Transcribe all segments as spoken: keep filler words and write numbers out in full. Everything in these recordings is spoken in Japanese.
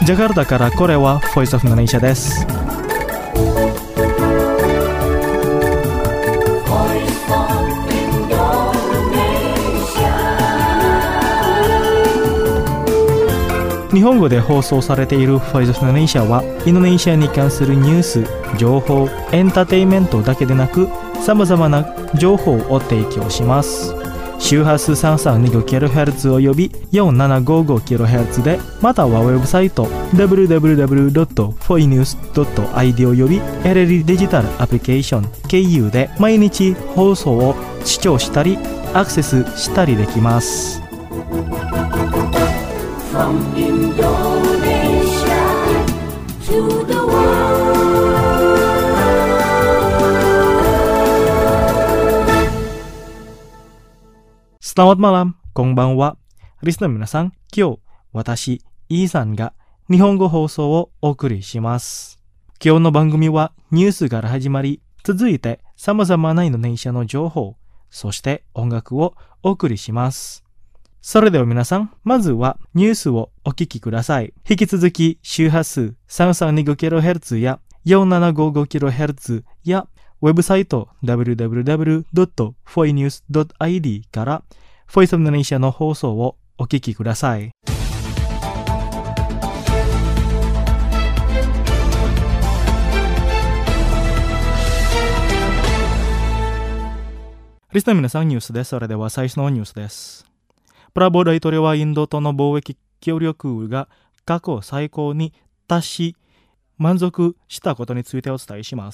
ジャカルタからこれは Voice of Indonesia です。日本語で放送されている Voice of Indonesia はインドネシアに関するニュース、情報、エンターテインメントだけでなくさまざまな情報を提供します。周波数 さんさんにごキロヘルツ および よんななごごキロヘルツ で、またはウェブサイト ダブリューダブリューダブリュードットフォイニュースドットアイディー および エルエル デジタルアプリケーション経由で毎日放送を視聴したりアクセスしたりできます。From Indonesia to the world. Selamat malam, こんばんは。リスナーの皆さん、今日私イーさんが日本語放送をお送りします。今日の番組はニュースから始まり、続いて様々なインドネシアの情報、そして音楽をお送りします。それでは皆さん、まずはニュースをお聞きください。引き続き周波数 さんさんにごキロヘルツ や よんななごごキロヘルツ やウェブサイト ダブリューダブリューダブリュードットフォイニュースドットアイディー からVoice of Indonesia の放送をお聞きください。リスナーの皆さん、ニュースです。それでは最初のニュースです。プラボー大統領はインドとの貿易協力が過去最高に達し満足したことについてお伝えします。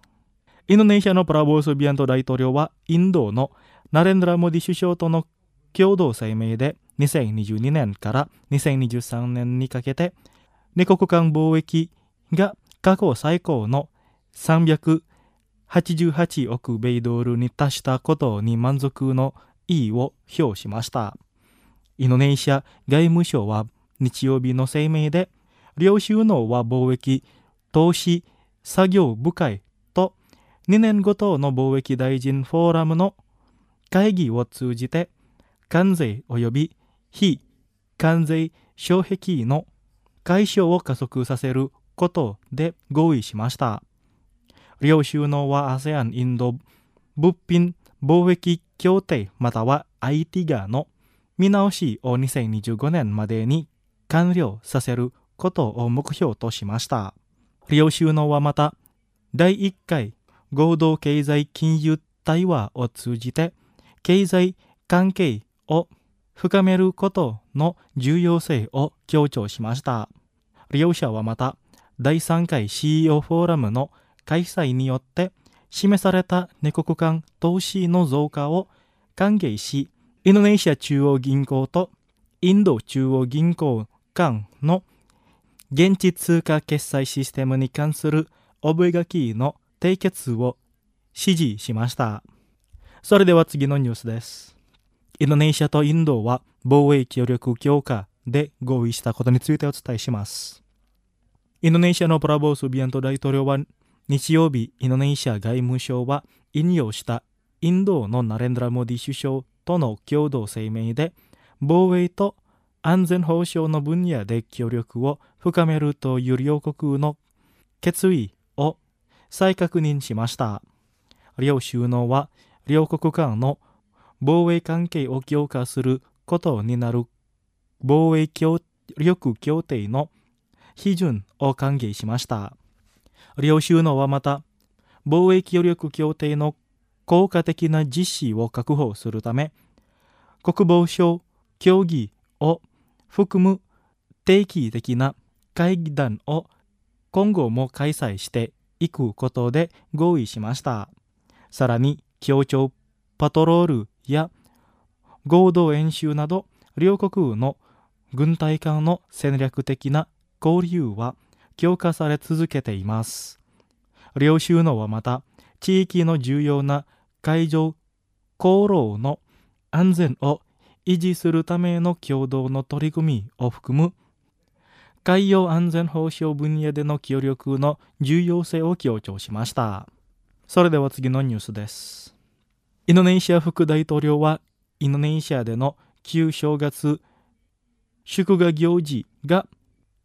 インドネシアのプラボー・スビアント大統領はインドのナレンドラ・モディ首相との共同声明でにせんにじゅうにねんからにせんにじゅうさんねんにかけて二国間貿易が過去最高のさんびゃくはちじゅうはちおく米ドルに達したことに満足の意を表しました。インドネシア外務省は日曜日の声明で、両首脳は貿易、投資、作業部会とにねんごとの貿易大臣フォーラムの会議を通じて、関税及び非関税障壁の解消を加速させることで合意しました。両首脳は アセアン インド物品貿易協定または アイティガー の見直しをにせんにじゅうごねんまでに完了させることを目標としました。両首脳はまただいいっかい合同経済金融対話を通じて経済関係を深めることの重要性を強調しました。両者はまただいさんかい シーイーオー フォーラムの開催によって示された二国間投資の増加を歓迎し、インドネシア中央銀行とインド中央銀行間の現地通貨決済システムに関する覚書の締結を指示しました。それでは次のニュースです。インドネシアとインドは防衛協力強化で合意したことについてお伝えします。インドネシアのプラボー・スビアント大統領は日曜日、インドネシア外務省は引用したインドのナレンドラ・モディ首相との共同声明で、防衛と安全保障の分野で協力を深めるという両国の決意を再確認しました。両首脳は両国間の防衛関係を強化することになる防衛協力協定の批准を歓迎しました。両首脳はまた、防衛協力協定の効果的な実施を確保するため、国防省協議を含む定期的な会談を今後も開催していくことで合意しました。さらに、協調パトロールや合同演習など、両国の軍隊間の戦略的な交流は強化され続けています。両首脳はまた、地域の重要な海上航路の安全を維持するための共同の取り組みを含む海洋安全保障分野での協力の重要性を強調しました。それでは次のニュースです。インドネシア副大統領はインドネシアでの旧正月祝賀行事が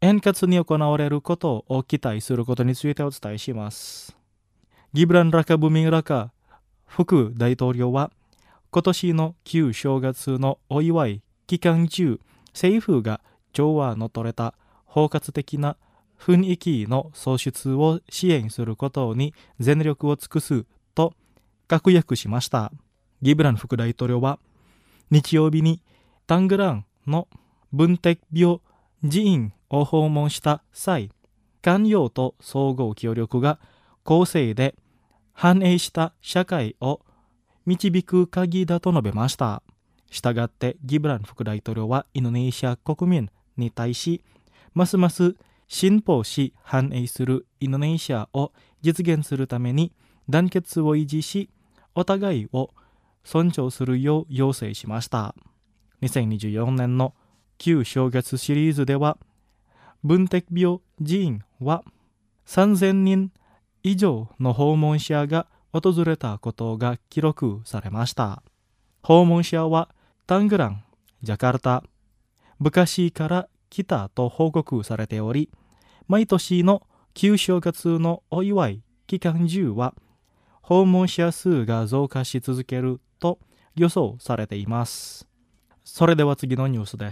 円滑に行われることを期待することについてお伝えします。ギブラン・ラカ・ブミン・ラカ副大統領は、今年の旧正月のお祝い期間中、政府が調和の取れた包括的な雰囲気の創出を支援することに全力を尽くすと確約しました。ギブラン副大統領は、日曜日にタングランの文哲病寺院を訪問した際、官僚と総合協力が公正で繁栄した社会を導く鍵だと述べました。したがってギブラン副大統領はインドネシア国民に対し、ますます進歩し繁栄するインドネシアを実現するために団結を維持し、お互いを尊重するよう要請しました。にせんにじゅうよねんの旧正月シリーズでは、文哲病寺院はさんぜんにん以上の訪問者が訪れたことが記録されました。訪問者はタングラン、ジャカルタ、ブカシーから来たと報告されており、毎年の旧正月のお祝い期間中は訪問者数が増加し続けると予想されています。それでは次のニュースです。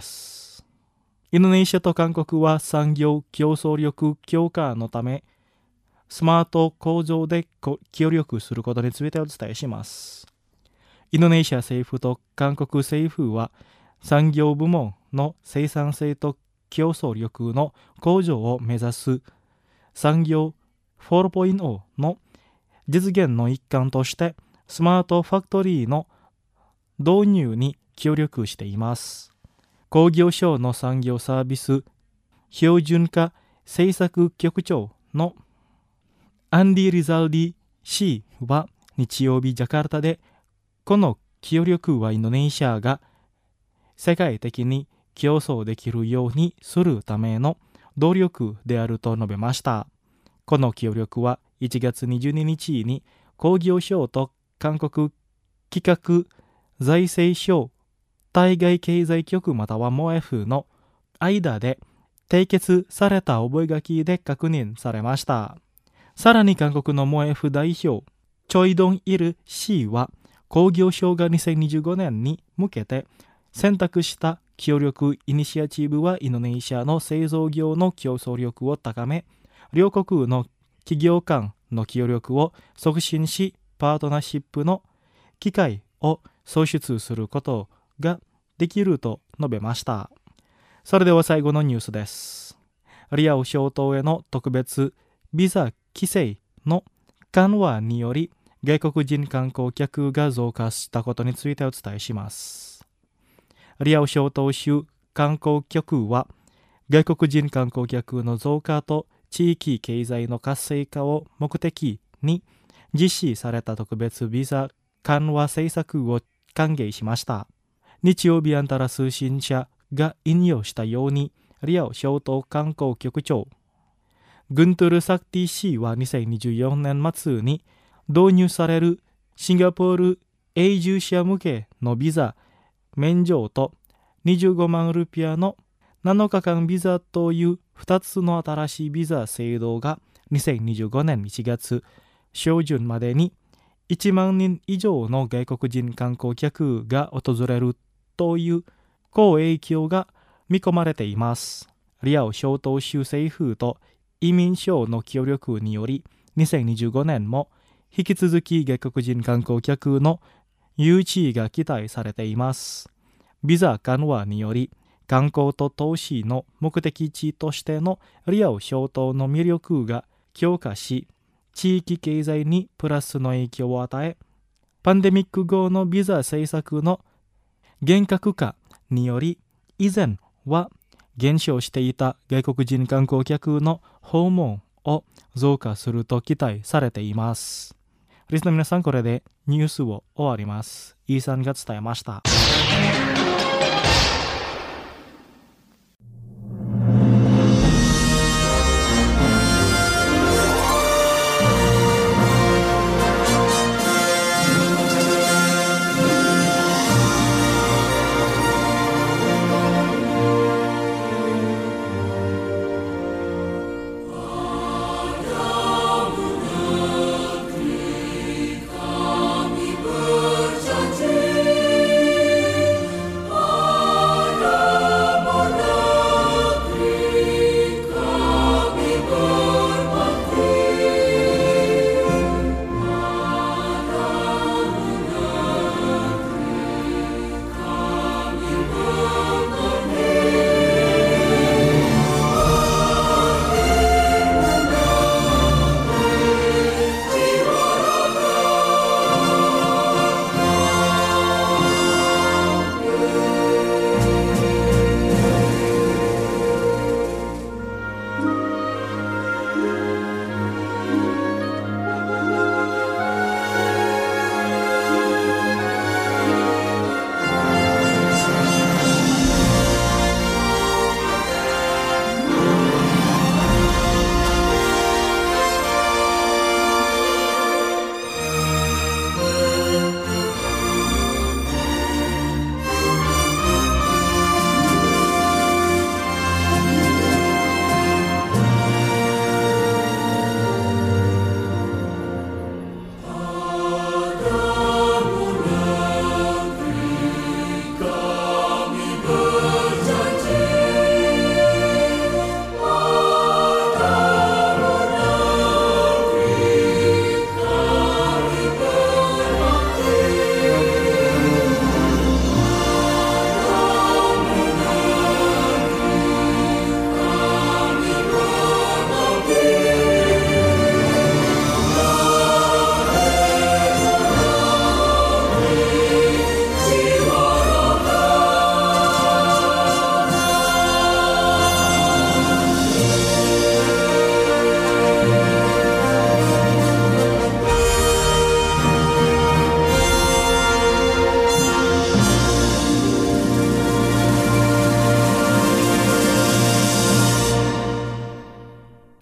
インドネシアと韓国は産業競争力強化のため、スマート工場で協力することについてお伝えします。インドネシア政府と韓国政府は産業部門の生産性と競争力の向上を目指す産業 フォーポイント の実現の一環としてスマートファクトリーの導入に協力しています。工業省の産業サービス標準化政策局長のアンディ・リザルディ氏は日曜日ジャカルタで、この協力はインドネシアが世界的に競争できるようにするための努力であると述べました。この協力はいちがつにじゅうににちに工業省と韓国企画財政省対外経済局またはモエフの間で締結された覚書で確認されました。さらに韓国のモエフ代表チョイドンイル氏は、工業省がにせんにじゅうごねんに向けて選択した協力イニシアチブはインドネシアの製造業の競争力を高め、両国の企業間の協力を促進し、パートナーシップの機会を創出することができると述べました。それでは最後のニュースです。リアオ諸島への特別ビザ規制の緩和により外国人観光客が増加したことについてお伝えします。リアオ諸島州観光局は、外国人観光客の増加と地域経済の活性化を目的に実施された特別ビザ緩和政策を歓迎しました。日曜日アンタラ通信社が引用したように、リアオ諸島観光局長グントゥル・サクティ氏はにせんにじゅうよねん末に導入されるシンガポール永住者向けのビザ免除とにじゅうごまんルピアのなのかかんビザというふたつの新しいビザ制度がにせんにじゅうごねんいちがつ初旬までにいちまんにん以上の外国人観光客が訪れるという好影響が見込まれています。リアオ諸島州政府と移民省の協力により、にせんにじゅうごねんも引き続き外国人観光客の誘致が期待されています。ビザ緩和により、観光と投資の目的地としてのリアオ諸島の魅力が強化し、地域経済にプラスの影響を与え、パンデミック後のビザ政策の厳格化により、以前は減少していた外国人観光客の訪問を増加すると期待されています。リスナーの皆さん、これでニュースを終わります。イーさんが伝えました。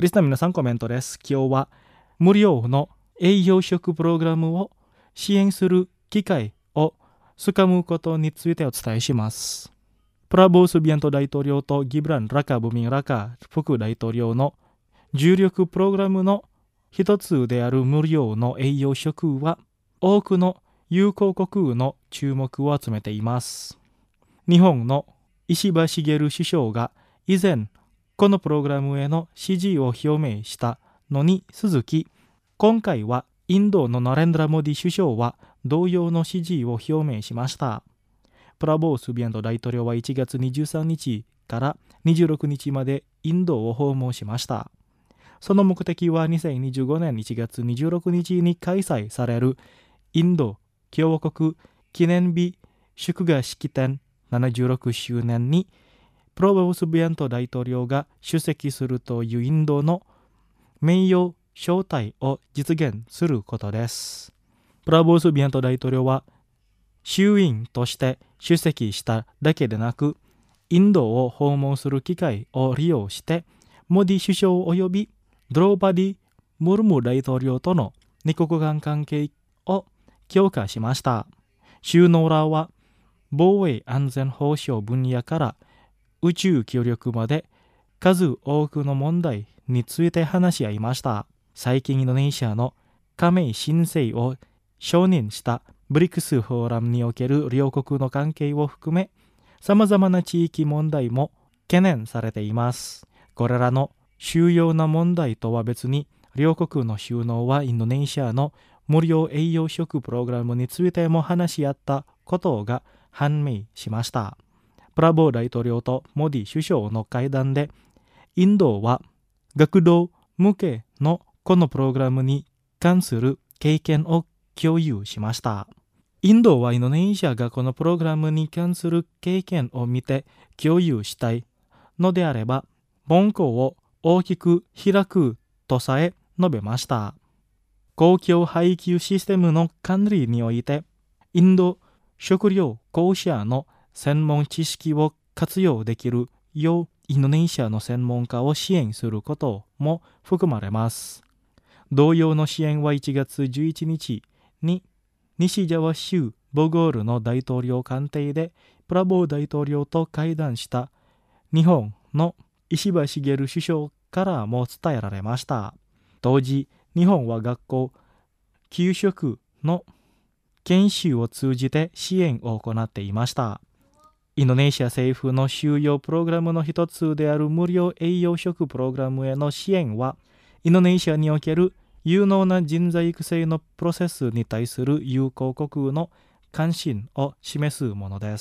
リスナーの皆さんコメントです。今日は無料の栄養食プログラムを支援する機会をつかむことについてお伝えします。プラボー・スビアント大統領とギブラン・ラカ・ブミン・ラカ副大統領の重力プログラムの一つである無料の栄養食は多くの友好国の注目を集めています。日本の石破茂首相が以前このプログラムへの支持を表明したのに続き、今回はインドのナレンドラ・モディ首相は同様の支持を表明しました。プラボー・スビアント大統領はいちがつにじゅうさんにちからにじゅうろくにちまでインドを訪問しました。その目的はにせんにじゅうごねんいちがつにじゅうろくにちに開催されるインド共和国記念日祝賀式典ななじゅうろくしゅうねんにプラボー・スビアント大統領が出席するというインドの名誉招待を実現することです。プラボー・スビアント大統領は衆院として出席しただけでなく、インドを訪問する機会を利用して、モディ首相及びドローパディ・ムルム大統領との二国間関係を強化しました。首脳らは防衛安全保障分野から宇宙協力まで数多くの問題について話し合いました。最近インドネシアの加盟申請を承認したブリックスフォーラムにおける両国の関係を含め、さまざまな地域問題も懸念されています。これらの主要な問題とは別に、両国の首脳はインドネシアの無料栄養食プログラムについても話し合ったことが判明しました。プラボー大統領とモディ首相の会談で、インドは学童向けのこのプログラムに関する経験を共有しました。インドはインドネシアがこのプログラムに関する経験を見て共有したいのであれば、門戸を大きく開くとさえ述べました。公共配給システムの管理において、インド食料公社の専門知識を活用できるようインドネシアの専門家を支援することも含まれます。同様の支援はいちがつじゅういちにちに西ジャワ州ボゴールの大統領官邸でプラボー大統領と会談した日本の石破茂首相からも伝えられました。当時、日本は学校、給食の研修を通じて支援を行っていました。インドネシア政府の収容プログラムの一つである無料栄養食プログラムへの支援は、インドネシアにおける有能な人材育成のプロセスに対する友好国の関心を示すものです。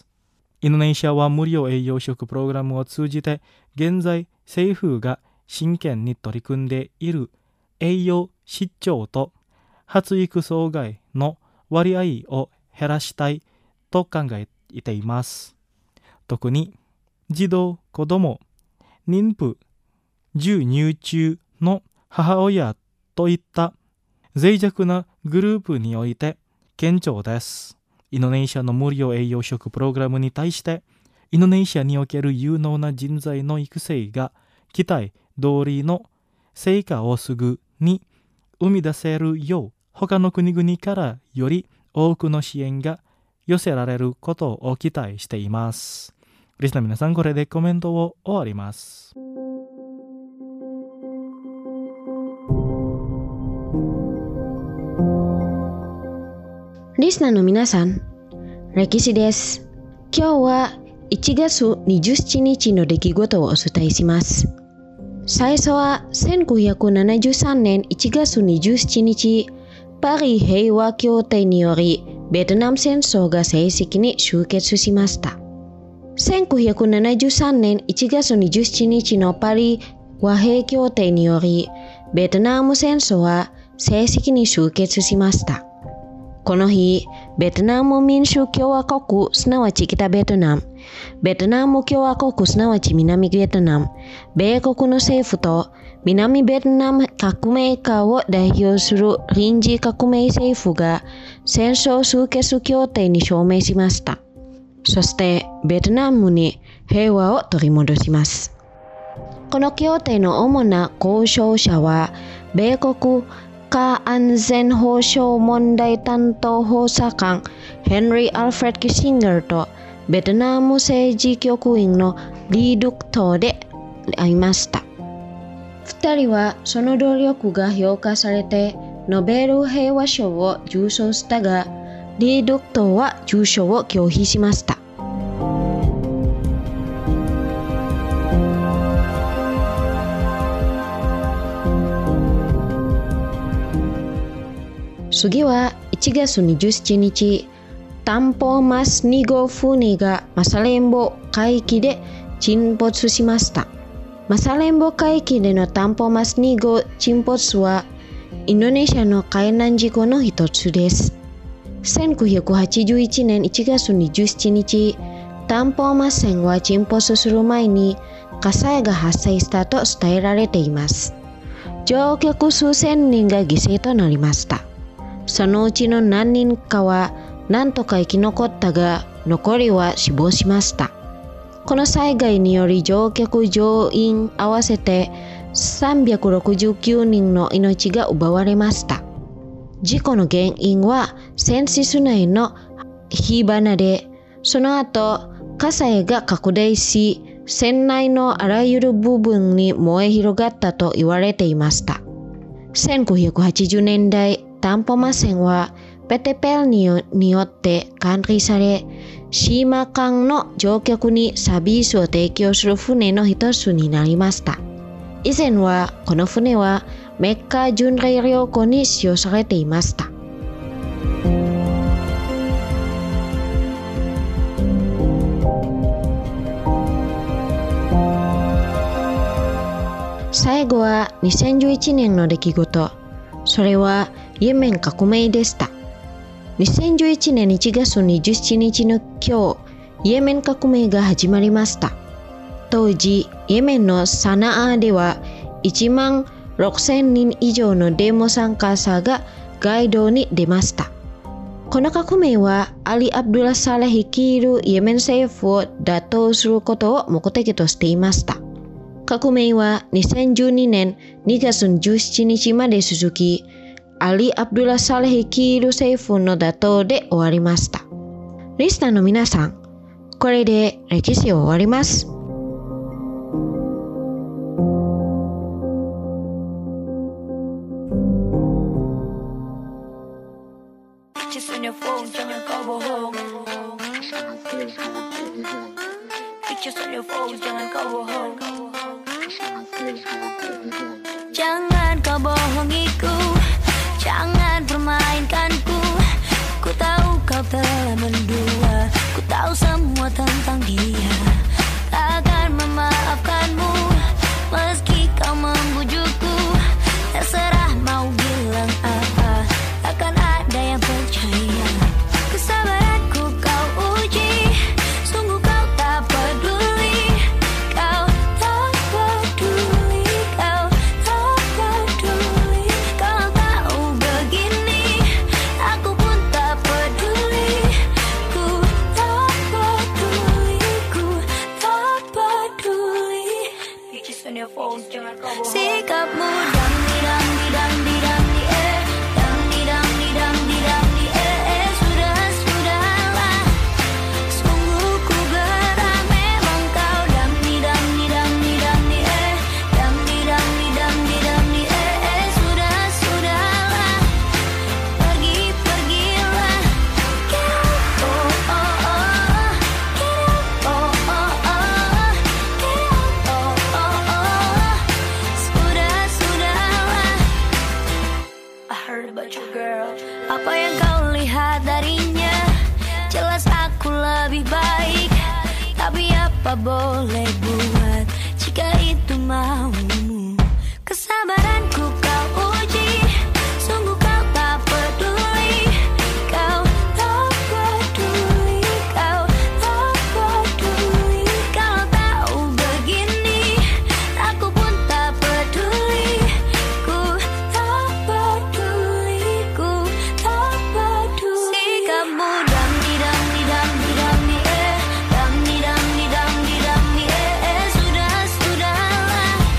インドネシアは無料栄養食プログラムを通じて、現在政府が真剣に取り組んでいる栄養失調と発育障害の割合を減らしたいと考えています。特に児童、子ども、妊婦、授乳中の母親といった脆弱なグループにおいて顕著です。インドネシアの無料栄養食プログラムに対して、インドネシアにおける有能な人材の育成が期待通りの成果をすぐに生み出せるよう、他の国々からより多くの支援が寄せられることを期待しています。リスナーの皆さん、これでコメントを終わります。 リスナーの皆さん、歴史です。今日はいちがつにじゅうしちにちの出来事をお伝えします。最初はせんきゅうひゃくななじゅうさんねんいちがつにじゅうしちにち、パリ平和協定によりベトナム戦争が正式に終結しました。せんきゅうひゃくななじゅうさんねんいちがつにじゅうしちにちのパリ和平協定によりベトナム戦争は正式に終結しました。この日、ベトナム民主共和国すなわち北ベトナム、ベトナム共和国すなわち南ベトナム、米国の政府と南ベトナム革命家を代表する臨時革命政府が戦争終結協定に署名しました。そしてベトナムに平和を取り戻します。 この協定の主な交渉者は、米国家安全保障問題担当補佐官ヘンリー・アルフレッド・キッシンガーとベトナム政治局員のリー・ドゥクトでありました。二人はその努力が評価されてノーベル平和賞を受賞したが、リー・ドゥクトは受賞を拒否しました。次はいちがつにじゅうしちにち、タンポマスにごう船がマサレンボ海域で沈没しました。マサレンボ海域でのタンポマスにごう沈没はインドネシアの海難事故の一つです。せんきゅうひゃくはちじゅういちねんいちがつにじゅうしちにち、タンポマス船は沈没する前に火災が発生したと伝えられています。乗客数千人が犠牲となりました。そのうちの何人かは何とか生き残ったが、残りは死亡しました。この災害により乗客乗員合わせてさんびゃくろくじゅうきゅうにんの命が奪われました。事故の原因は船室内の火花で、その後火災が拡大し、船内のあらゆる部分に燃え広がったと言われていました。せんきゅうひゃくはちじゅうねんだい、タンポマ船はペテペルに よ, によって管理され、シーマ間の乗客にサービスを提供する船の一つになりました。以前はこの船はメッカ巡礼旅行に使用されていました。最後はにせんじゅういちねんの出来事。それはイエメン革命でした。にせんじゅういちねんいちがつにじゅうしちにちの今日、イエメン革命が始まりました。当時、イエメンのサナアではいちまんろくせんにん以上のデモ参加者が街道に出ました。この革命はアリ・アブドゥラ・サレ率いるイエメン政府を打倒することを目的としていました。革命はにせんじゅうにねんにがつじゅうしちにちまで続き、アリ・アブドゥラ・サレ率いる政府の打倒で終わりました。リスナーの皆さん、これで歴史を終わります。 Jangan kau bohongiku, jangan permainkanku. Ku tahu kau telah mendua, ku tahu semua tentang dia. Takkan memaafkanmu, meski kau membujukku. Terserah mau bilang apa, takkan ada yang percaya. Kesabaranku kau uji, sungguh kau tak peduli. Kau tak peduli, kau tak peduli. Kau tahu begini, aku pun tak peduli. Ku tak peduli, ku tak peduli. Sikapmu dang di dang di dang di dang di eh, dang di dang di dang di dang di eh, eh. Sudah sudahlah, sungguh ku geram. Memang kau dang di dang di dang di dang di eh, dang di dang di dang di dang di eh, eh. Sudah sudahlah, pergi pergilah. Get up, oh oh oh, get up, oh oh oh, get up, oh oh oh. Sudah sudahlah. I heard about you, girl. Apa yang kau lihat darinya? Jelas aku lebih baik, tapi apa boleh buat jika itu maumu? Kesabaranku kau uji, sungguh kau tak peduli. Kau tak peduli, kau tak peduli. Kalau tahu begini, aku pun tak peduli. Ku tak peduli, ku tak peduli. Sikapmu dang di dang di dang di dang di eh, dang di dang di dang di dang di eh, eh. Sudah sudahlah,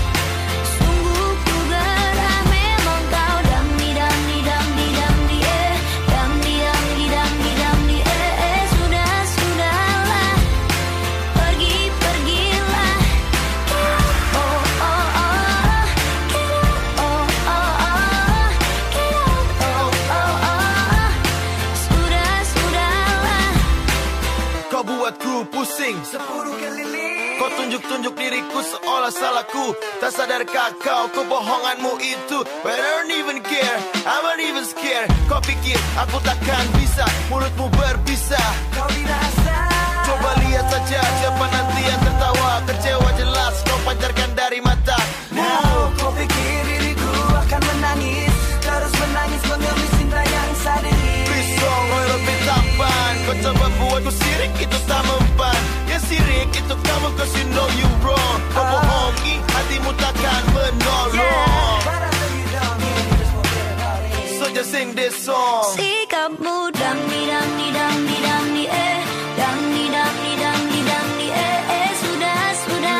keliling, sepuluh keliling. Kau tunjuk-tunjuk diriku seolah salahku. Tak sadarkah kau kebohonganmu itu? But I don't even care, I'm not even scared. Kau pikir aku takkan bisa, mulutmu berbisa. Kau dirasa. Coba lihat saja siapa nanti yang tertawa. Kecewa jelas kau pancarkan dari mata. Now kau pikir diriku akan menangis, terus menangis mengemis cinta yang sadis. Please song, oi lebih tampan. Kau coba buatku sirik, itu tak mempan. Yang sirik itu kamu, cause you know you wrong. Kau bohongi, hatimu takkan menolong. So just sing this song. Sikapmu dang di dang di dang di dang di eh, dang di dang di dang di dang di eh eh sudah sudah.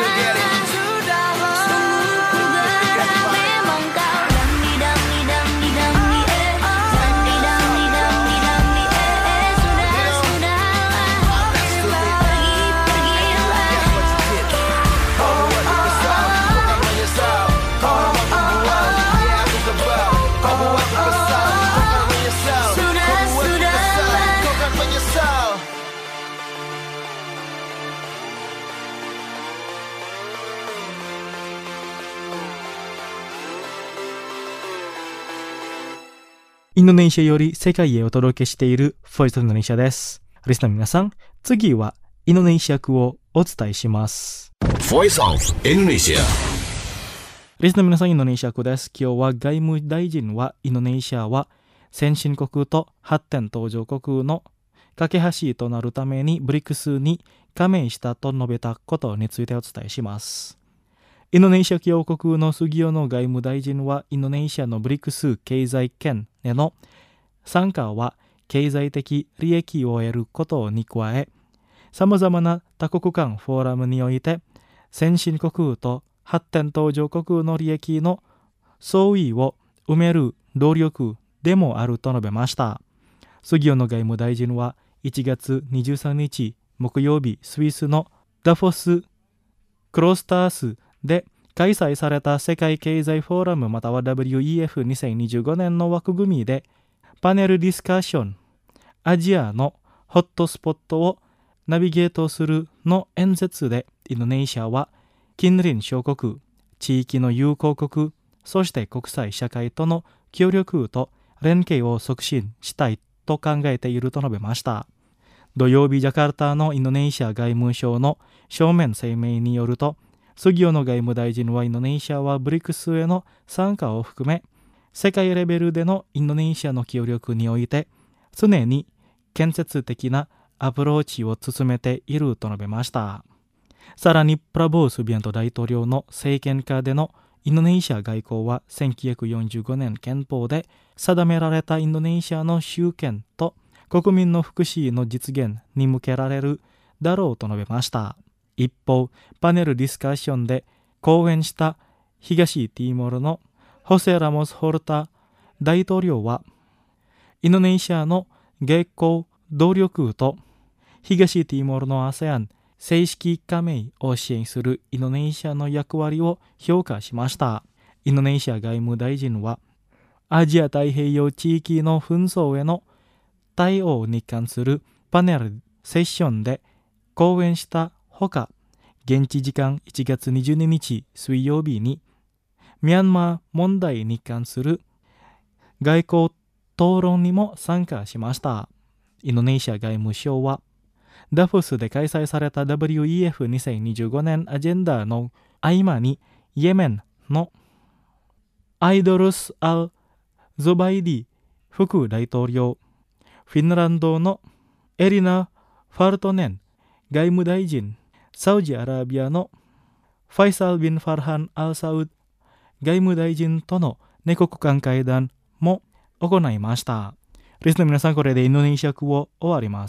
インドネシアより世界へお届けしているボイスオブインドネシアです。リスナーの皆さん、次はインドネシア語をお伝えします。 Voice of Indonesia。 リスナーの皆さん、インドネシア語です。今日は外務大臣はインドネシアは先進国と発展途上国の架け橋となるためにブリックスに加盟したと述べたことについてお伝えします。インドネシア共和国の杉尾の外務大臣はインドネシアのブリックス経済圏への参加は経済的利益を得ることに加え、さまざまな多国間フォーラムにおいて先進国と発展途上国の利益の相違を埋める努力でもあると述べました。杉尾の外務大臣はいちがつにじゅうさんにち木曜日、スイスのダフォス・クロスタースで開催された世界経済フォーラムまたは ダブリューイーエフにせんにじゅうごねんの枠組みでパネルディスカッションアジアのホットスポットをナビゲートするの演説でインドネシアは近隣諸国、地域の友好国、そして国際社会との協力と連携を促進したいと考えていると述べました。土曜日ジャカルタのインドネシア外務省の書面声明によると、杉尾の外務大臣はインドネシアはブリックスへの参加を含め世界レベルでのインドネシアの協力において常に建設的なアプローチを進めていると述べました。さらにプラボー・スビアント大統領の政権下でのインドネシア外交はせんきゅうひゃくよんじゅうごねん憲法で定められたインドネシアの主権と国民の福祉の実現に向けられるだろうと述べました。一方、パネルディスカッションで講演した東ティーモールのホセ・ラモス・ホルタ大統領は、インドネシアの外交努力と東ティーモールの アセアン 正式加盟を支援するインドネシアの役割を評価しました。インドネシア外務大臣は、アジア太平洋地域の紛争への対応に関するパネルセッションで講演したほか、現地時間いちがつにじゅうににち水曜日にミャンマー問題に関する外交討論にも参加しました。インドネシア外務省はダフォスで開催された ダブリューイーエフにせんにじゅうごねんアジェンダの合間にイエメンのアイドルス・アル・ゾバイディ副大統領、フィンランドのエリナ・ファルトネン外務大臣、サウジアラビアのファイサル・ビン・ファルハン・アル・サウド外務大臣との二国間会談も行いました。リスナーの皆さん、これでインドネシア語を終わります。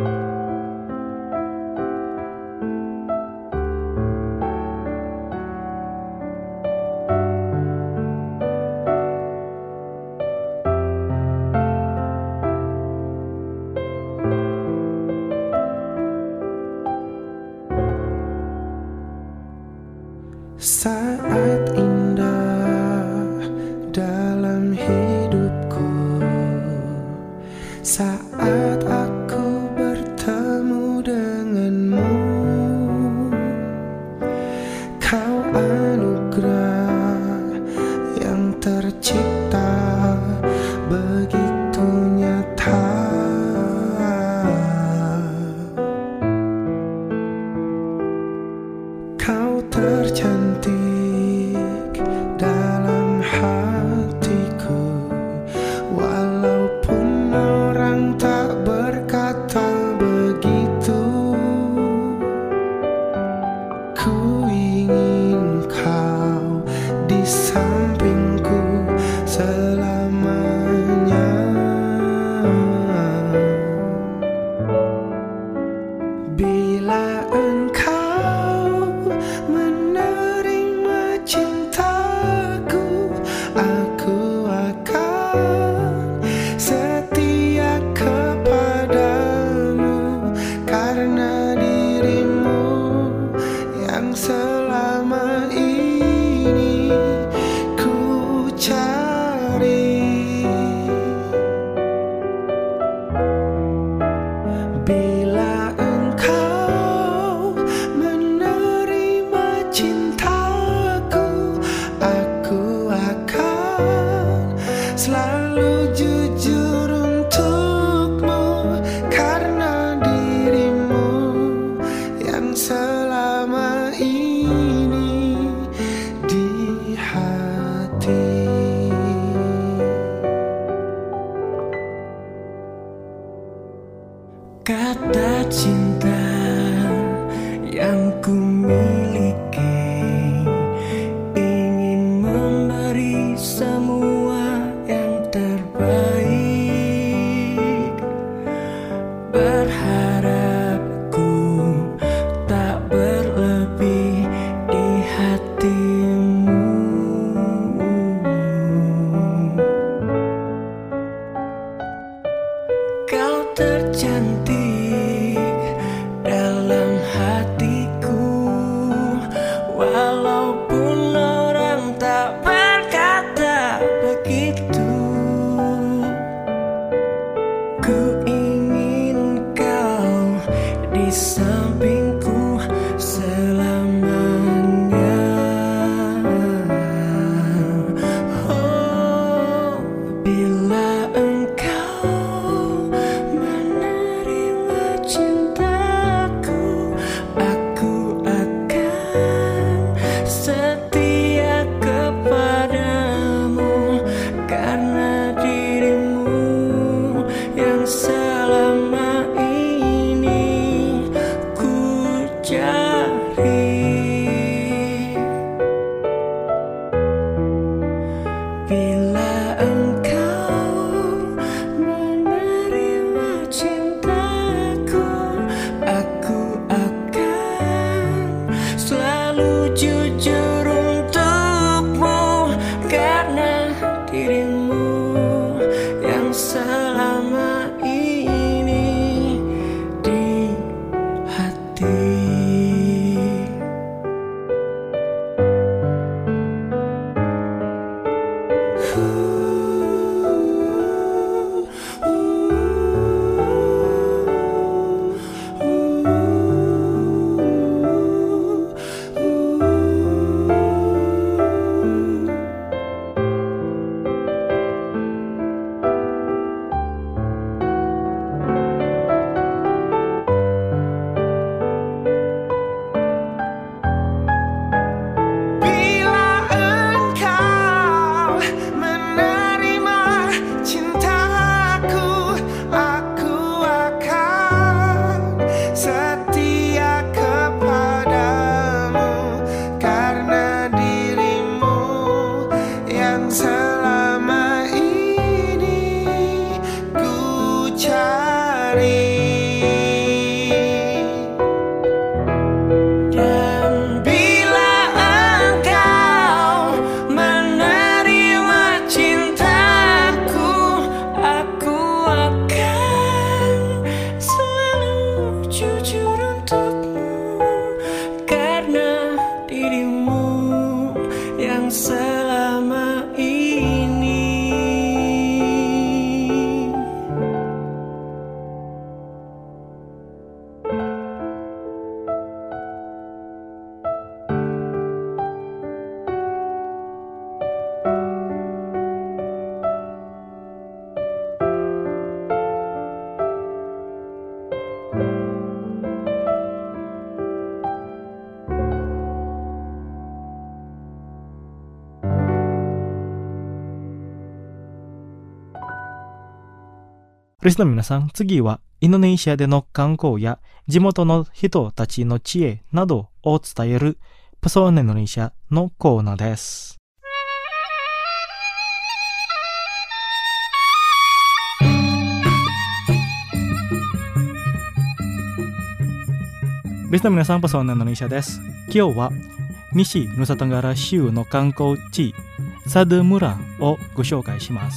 Saat indah dalam hidupku, saat aku bertemu denganmu. Bila engkau menerima cintaku, aku akan selalu jujur untukmu, karena dirimu yang selama ini di hati. Kata cinta yang ku miliki, ingin memberi semua yang terbaik. Berharap ku tak berlebih di hatimu. Kau tercantik dalam hatiku, walaupun orang tak berkata begitu. Ku ingin kau di sampingku selamanya. Oh, bila engkau menerima cintaku, aku akan setia kepadamu, karena dirimu yang selama ini ku cari. Bila engkau menerima cintaku, aku akan selalu jujur untukmu, karena dirimu yang selama ini di hati. Bila engkau menerima cintaku, aku akan setia kepadamu, karena dirimu yang selama ini ku cari. Dan bila engkau menerima cintaku, aku akan selalu jujur untukmu, karena dirimu yang selama ini. リスナーの皆さん、次はインドネシアでの観光や地元の人たちの知恵などを伝えるプソーネインドネシアのコーナーです。リスナーの皆さん、プソーネインドネシアです。今日は西ヌサタンガラ州の観光地サドゥ村をご紹介します。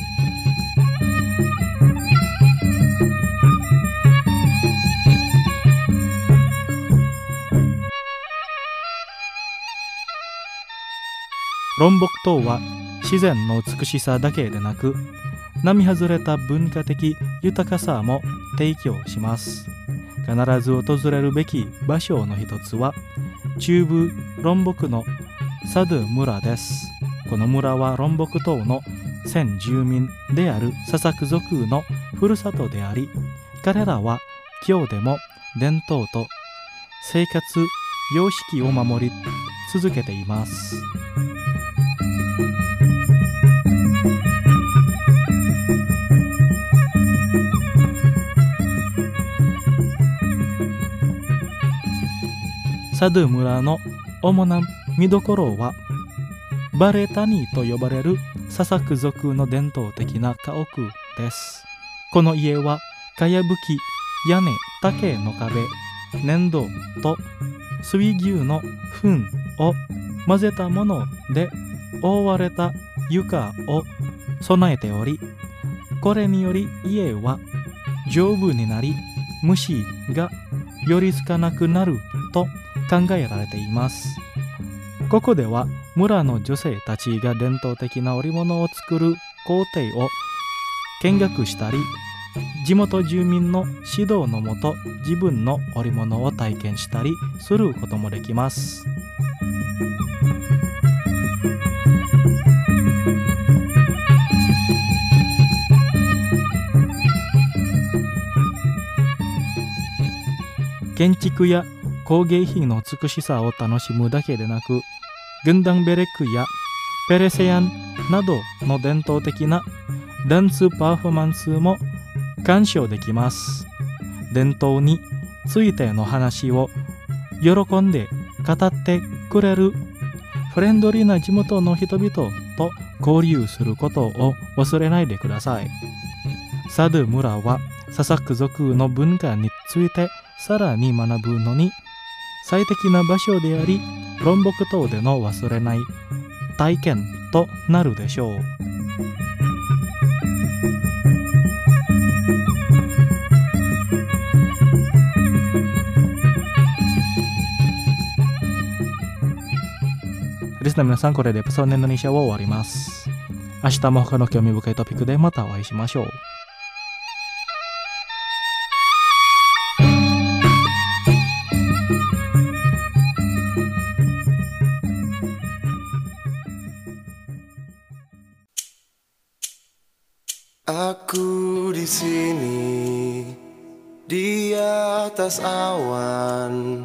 ロンボク島は自然の美しさだけでなく、並外れた文化的豊かさも提供します。必ず訪れるべき場所の一つは中部ロンボクのサドゥ村です。この村はロンボク島の先住民であるササク族のふるさとであり、彼らは今日でも伝統と生活様式を守り続けています。サドゥ村の主な見どころはバレタニーと呼ばれるササク族の伝統的な家屋です。この家はかやぶき、屋根、竹の壁、粘土と水牛の糞を混ぜたもので覆われた床を備えており、これにより家は丈夫になり虫が寄りつかなくなると考えられています。ここでは村の女性たちが伝統的な織物を作る工程を見学したり、地元住民の指導のもと自分の織物を体験したりすることもできます。建築や工芸品の美しさを楽しむだけでなく、グンダンベレックやペレセヤンなどの伝統的なダンスパフォーマンスも鑑賞できます。伝統についての話を喜んで語ってくれるフレンドリーな地元の人々と交流することを忘れないでください。サドゥ村はササク族の文化についてさらに学ぶのに最適な場所であり、ロンボク島での忘れない体験となるでしょう。リスナーの皆さん、これでエピソードインドネシアを終わります。明日も他の興味深いトピックでまたお会いしましょう。 Aku di sini di atas awan,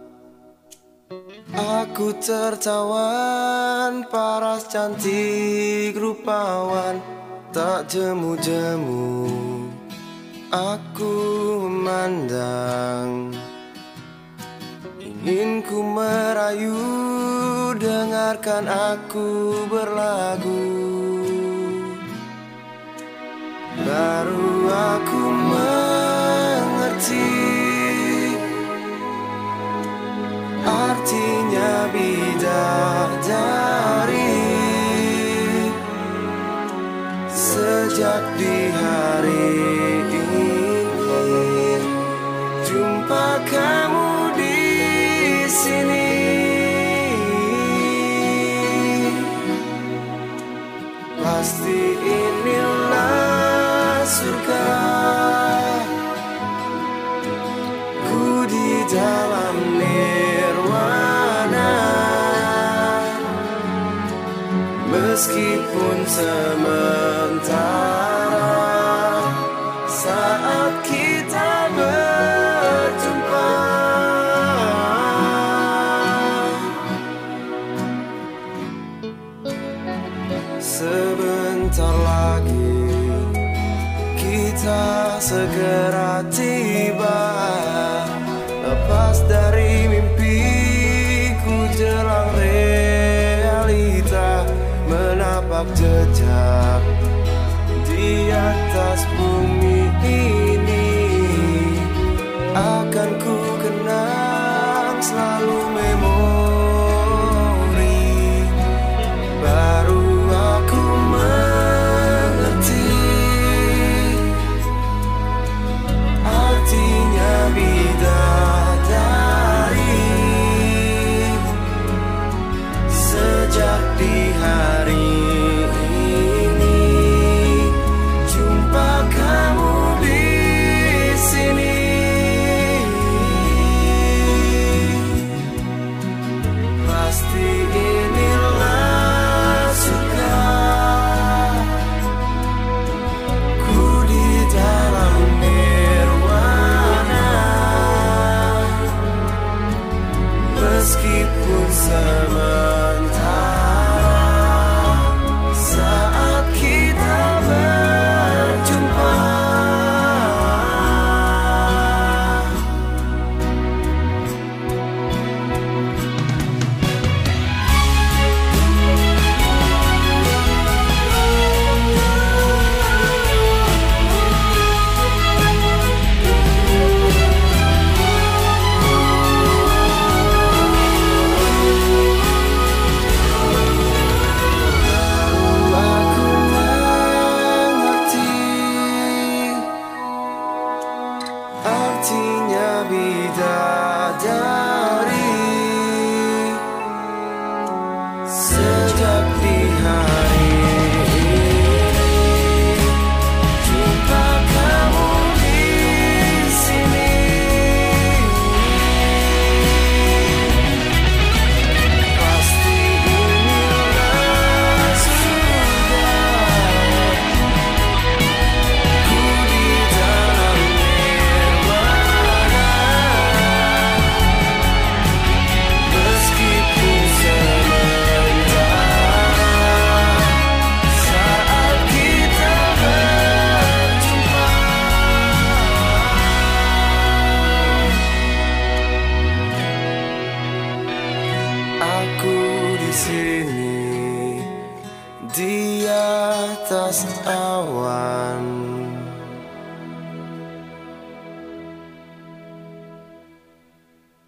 aku tertawan paras cantik rupawan, tak jemu-jemu aku memandang, ingin ku merayu, dengarkan aku berlagu. Baru aku mengerti artinya bidadari. Sejak di hari ini jumpa kamu di sini, pasti inilah surga. Ku di dalam nirwana, meskipun sementara saat kita berjumpa. Sebentar lagi kita segera tiba, lepas dari mimpiku jelang realita, menapak jejak di atas bumi ini. Akan ku kenang selalu memori. Baru aku mengerti artinya bidadari. Sejak di hari ini jumpa kamu di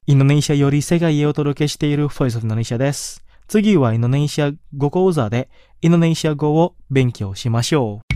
インドネシアより世界へお届けしている Voice of Indonesia です。次はインドネシア語講座でインドネシア語を勉強しましょう。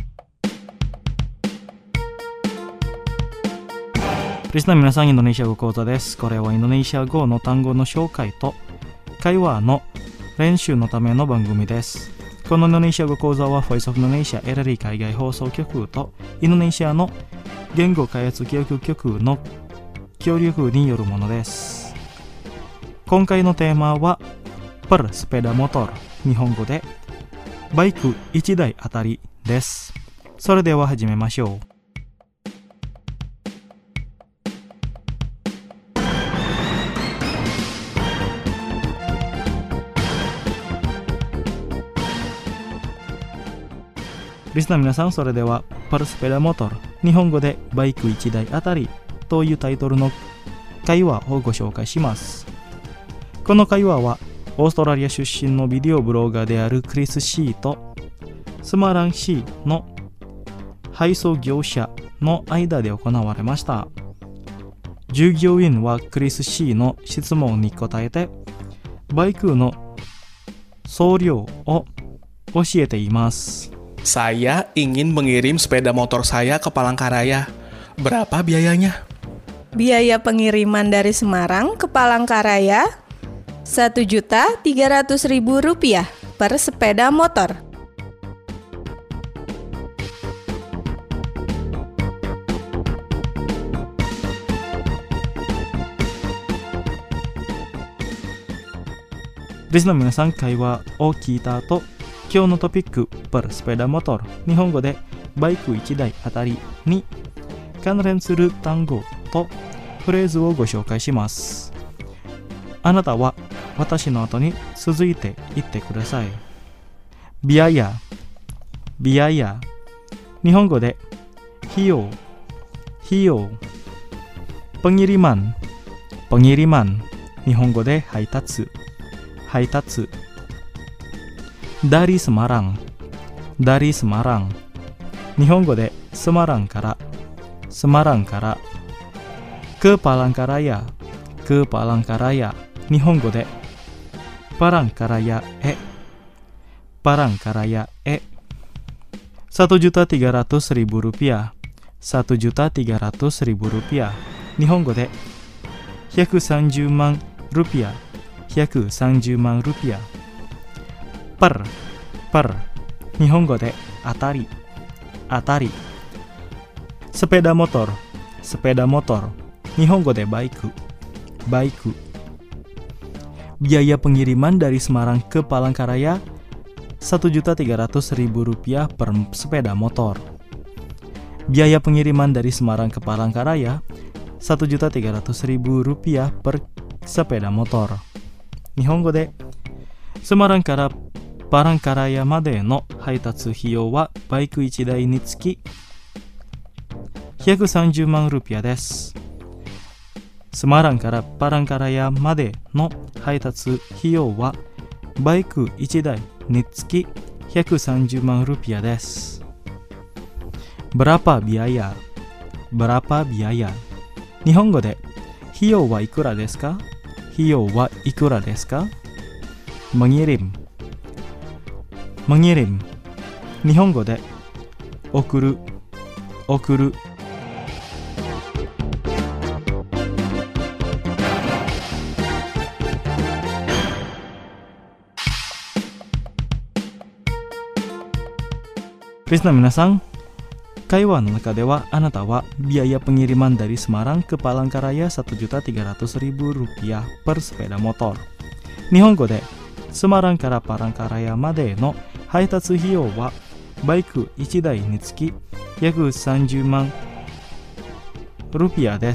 リスナー皆さん、インドネシア語講座です。これはインドネシア語の単語の紹介と会話の練習のための番組です。このインドネシア語講座は Voice of Indonesia エルエルイ海外放送局とインドネシアの言語開発教育局の協力によるものです。今回のテーマはper sepeda motor、日本語でバイクいちだいあたりです。それでは始めましょう。リスナー皆さん、それではper sepeda motor、日本語でバイクいちだいあたりというタイトルの会話をご紹介します。この会話はオーストラリア出身のビデオブロガーであるクリス・シーとスマラン市の配送業者の間で行われました。従業員はクリス・シーの質問に答えてバイクの送料を教えています。 Saya ingin mengirim sepeda motor saya ke Palangkaraya. Berapa biayanya? Biaya pengiriman dari Semarang ke Palangkaraya satu juta tiga ratus ribu rupiah per sepeda motor. Listener 皆さん、会話を聞いた後、今日のトピックper sepeda motor、日本語でバイクいちだいあたりに関連する単語とフレーズをご紹介します。あなたは私の後に続いて言ってください。biaya、biaya、日本語で費用、費用。pengiriman、pengiriman、日本語で配達、配達。dari Semarang、dari Semarang、日本語でスマランから、スマランから。ke Palangkaraya、ke Palangkaraya、日本語でパランカラヤへ、パランカラヤへ。satu juta tiga ratus ribu rupiah、satu juta tiga ratus ribu rupiah、日本語でひゃくさんじゅうまんルピア、ひゃくさんじゅうまんルピア。per、per、日本語であたり、あたり。sepeda motor、sepeda motor、日本語でバイク、バイク。Biaya pengiriman dari Semarang ke Palangkaraya satu juta tiga ratus ribu rupiah per sepeda motor. Biaya pengiriman dari Semarang ke Palangkaraya satu juta tiga ratus ribu rupiah per sepeda motor. 日本語でスマランからパランカラヤまでの配達費用はバイクいちだいにつきひゃくさんじゅうまんルピアです。スマランからパランカラヤまでの配達費用はバイクいちだいにつきひゃくさんじゅうまんルピアです。Berapa biaya、Berapa biaya、日本語で費用はいくらですか、費用はいくらですか。mengirim、mengirim、日本語で送る、送る。リスナー皆さん、会話の中ではあなたはbiaya pengiriman dari Semarang ke Palangkaraya satu juta tiga ratus ribu rupiah per sepeda motor。日本語でスマランからパランカラヤまでの配達費用はバイクいちだいにつきひゃくさんじゅうまんルピアです。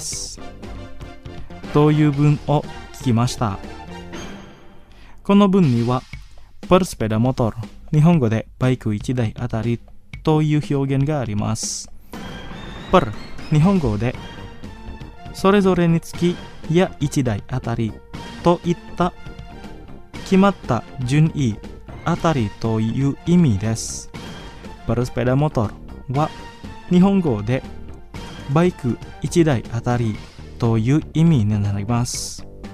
という文を聞きました。この文にはper sepeda motor、日本語でバイクいちだいあたりという表現があります。per、日本語でそれぞれにつきやいちだいあたりといった決まった順位あたりという意味です。per sepeda motor は日本語でバイクいちだいあたりという意味になります。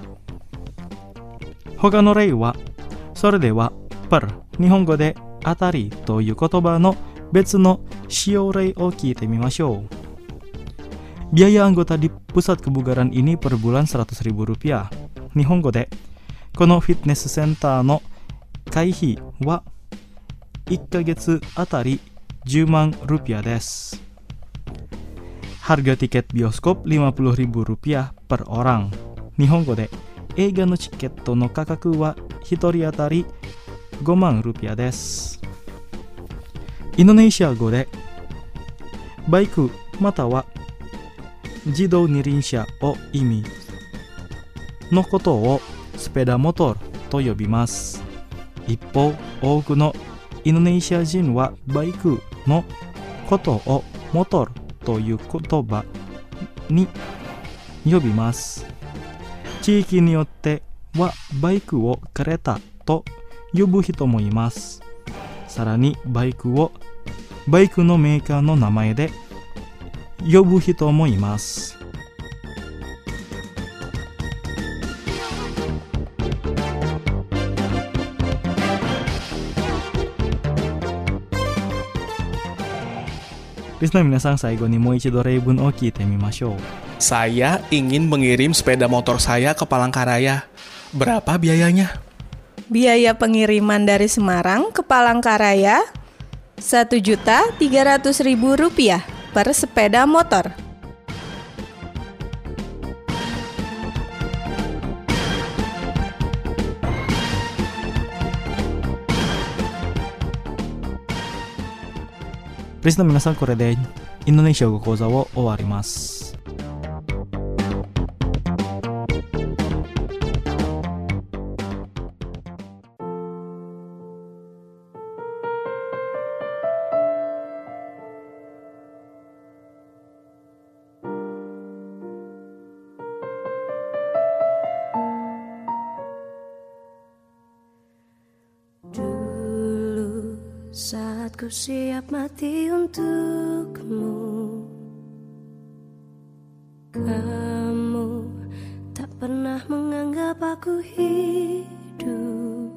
他の例は、それでは per 日本語で当たりという言葉の別の使用例を聞いてみましょう。Biaya anggota di pusat kebugaran ini per bulan seratus ribu rupiah. 日本語で、このフィットネスセンターの会費はいっかげつあたりじゅうまんルピアです。Harga tiket bioskop lima puluh ribu rupiah per orang. 日本語で、映画のチケットの価格はひとり当たりごまんルピアです。インドネシア語で、バイクまたは自動二輪車を意味のことをスペダモトルと呼びます。一方、多くのインドネシア人はバイクのことをモトルという言葉に呼びます。地域によってはバイクをカレタと呼ぶ人もいます。さらにバイクをバイクのメーカーの名前で呼ぶ人もいます。リスナーの皆さん、最後にもう一度例文を聞いてみましょう。 Saya ingin mengirim sepeda motor saya ke Palangkaraya. Berapa biayanya? Biaya pengiriman dari Semarang ke Palangkaraya satu juta tiga ratus ribu rupiah per sepeda motor. Listener 皆さん、これでインドネシア語講座を終わります。 Saat ku siap mati untukmu, kamu tak pernah menganggap aku hidup.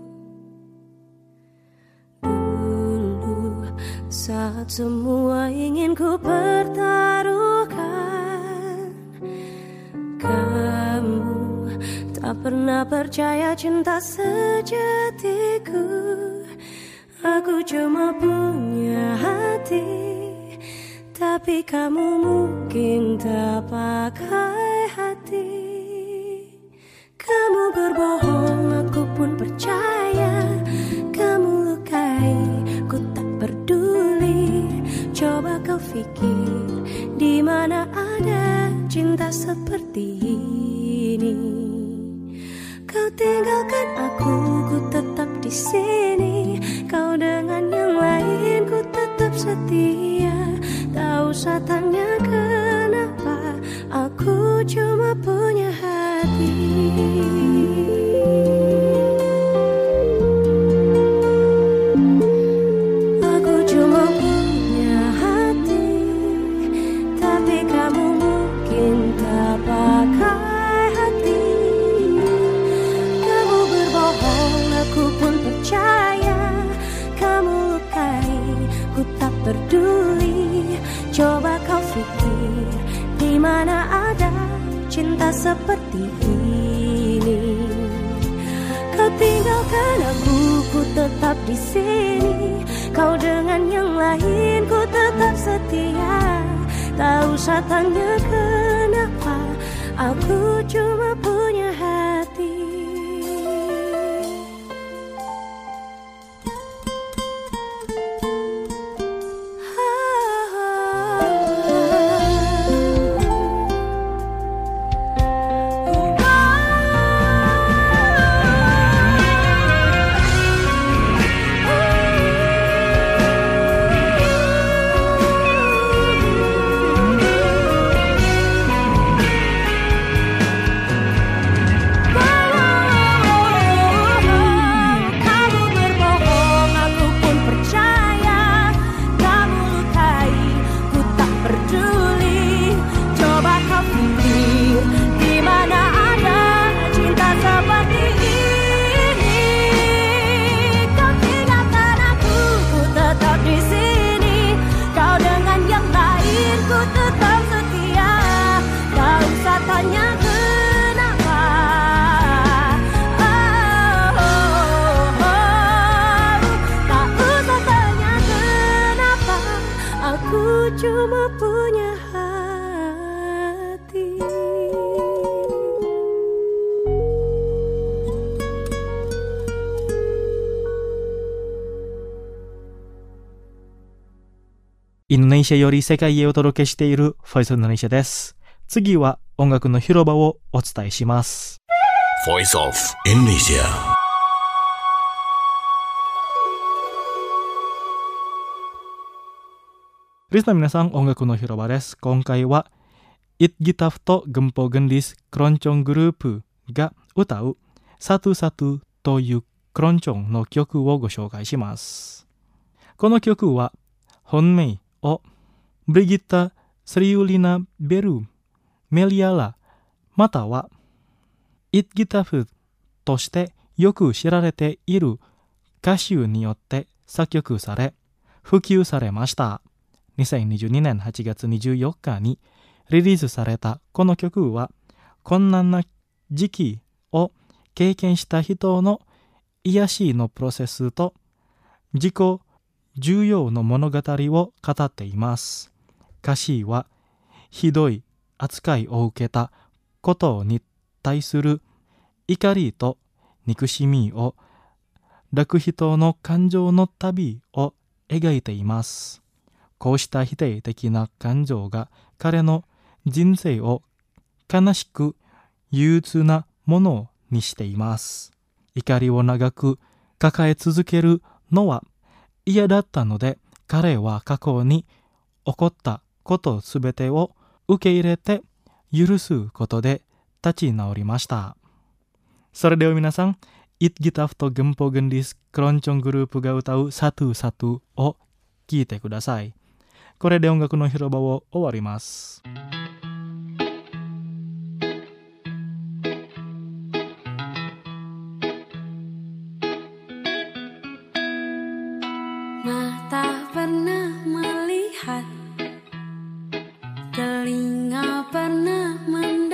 Dulu saat semua ingin ku pertaruhkan, kamu tak pernah percaya cinta sejatiku. Aku cuma punya hati, tapi kamu mungkin tak pakai hati. Kamu berbohong, aku pun percaya. Kamu lukai, ku tak peduli. Coba kau pikir, di mana ada cinta seperti ini. Kau tinggalkan aku, ku tetap di sini. Kau dengan yang lain, ku tetap setia. Tak usah tanya kenapa, aku cuma punya hati. Aku cuma punya hati, tapi kamu mungkin tak pakai hati. Kamu berbohong, aku pun percaya. Kamu lukai, ku tak peduli. Coba kau pikir, di mana ada cinta seperti ini. Kau tinggalkan aku, ku tetap di sini. Kau dengan yang lain, ku tetap setia. Tak usah tanya kenapa, aku cuma punya hati. tetap setia. Tak usah tanya kenapa. Oh, oh, oh. Tak usah tanya kenapa. Aku cuma punya hati. Indonesia より世界へお届けしている Voice of Indonesia です。次は音楽の広場をお伝えします。 Voice of Indonesia. Listener 皆さん、音楽の広場です。今回は It Gitaf とGempo Gendis クロンチョングループが歌うサトゥサトゥというクロンチョンの曲をご紹介します。この曲は本名をブリギッタ・スリウリナ・ベル・メリアラまたは It Gitaf としてよく知られている歌手によって作曲され普及されました。にせんにじゅうにねんはちがつにじゅうよっかにリリースされたこの曲は困難な時期を経験した人の癒しのプロセスと自己重要の物語を語っています。歌詞はひどい扱いを受けたことに対する怒りと憎しみを抱く人の感情の旅を描いています。こうした否定的な感情が彼の人生を悲しく憂鬱なものにしています。怒りを長く抱え続けるのは嫌だったので、彼は過去に起こったことすべてを受け入れて許すことで立ち直りました。それでは皆さん、It Gitaf とGempo Gendis クロンチョングループが歌うサトゥサトゥを聴いてください。これで音楽の広場を終わります。 Mata pernah melihat, telinga pernah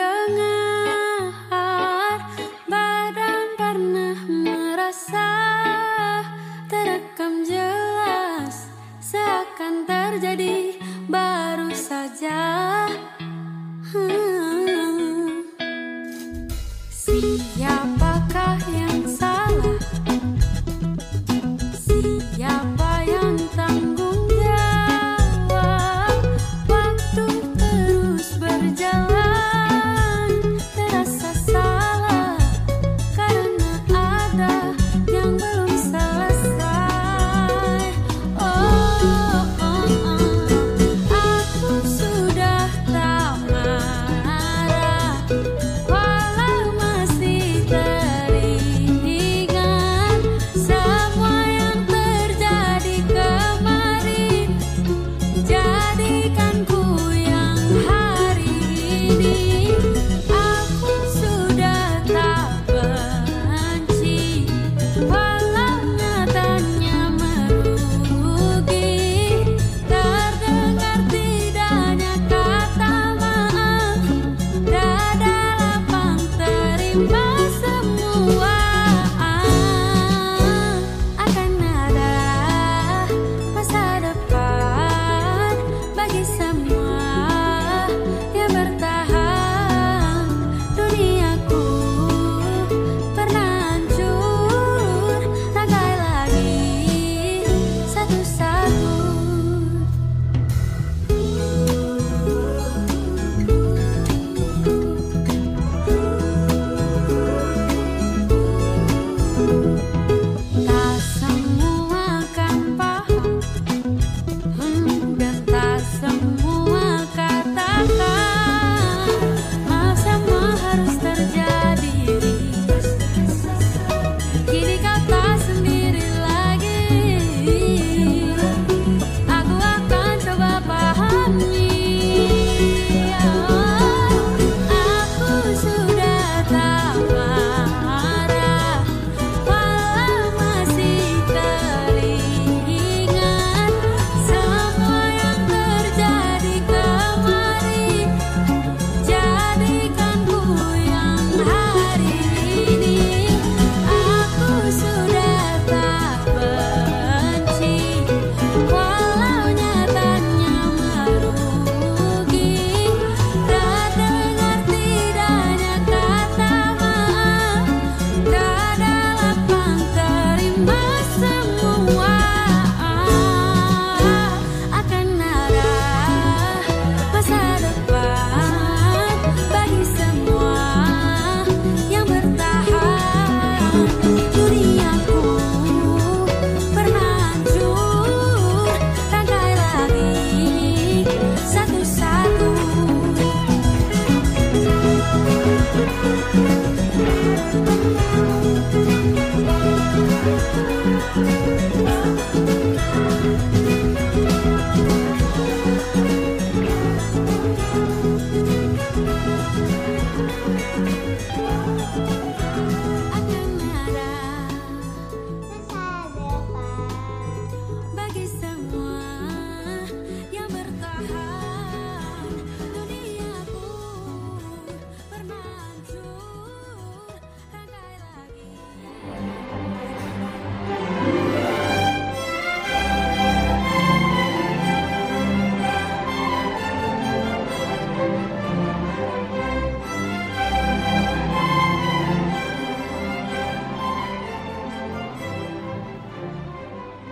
mendengar, badan pernah merasa, terekam jelas, seakan terjadi baru saja. Hmm. Siapakah yang salah? Siapa yang tanggung jawab? Waktu terus berjalan, terasa salah karena ada yang belum selesai. Oh, oh, oh. Aku sudah tahu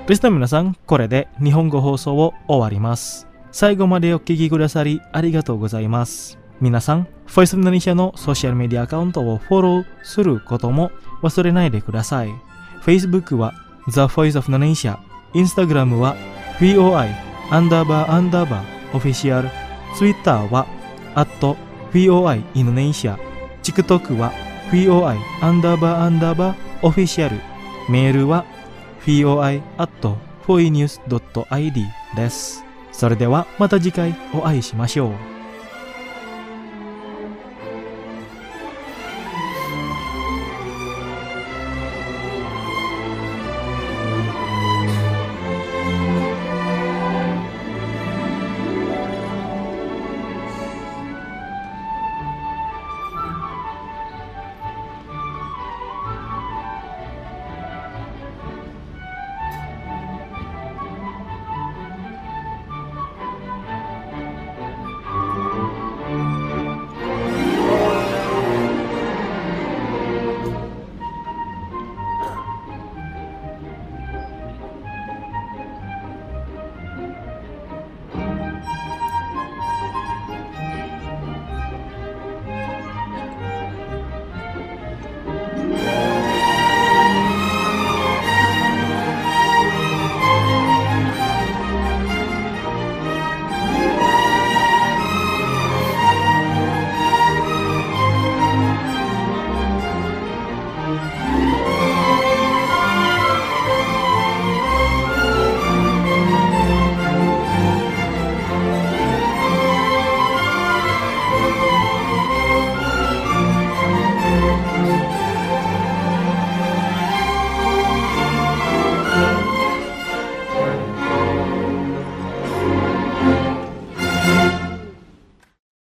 リスナーの皆さん、これで日本語放送を終わります。最後までお聞きくださりありがとうございます。皆さん、Voice of Indonesia のソーシャルメディアアカウントをフォローすることも忘れないでください。Facebook は The Voice of Indonesia、Instagram は ブイオーアイ アンダーバーアンダーバーオフィシャル、Twitter は アット ブイオーアイ インドネシア、TikTok は ブイオーアイ アンダーバーアンダーバーオフィシャル、メールは ブイオーアイ アット フォイニュース ドット アイディー です。それではまた次回お会いしましょう。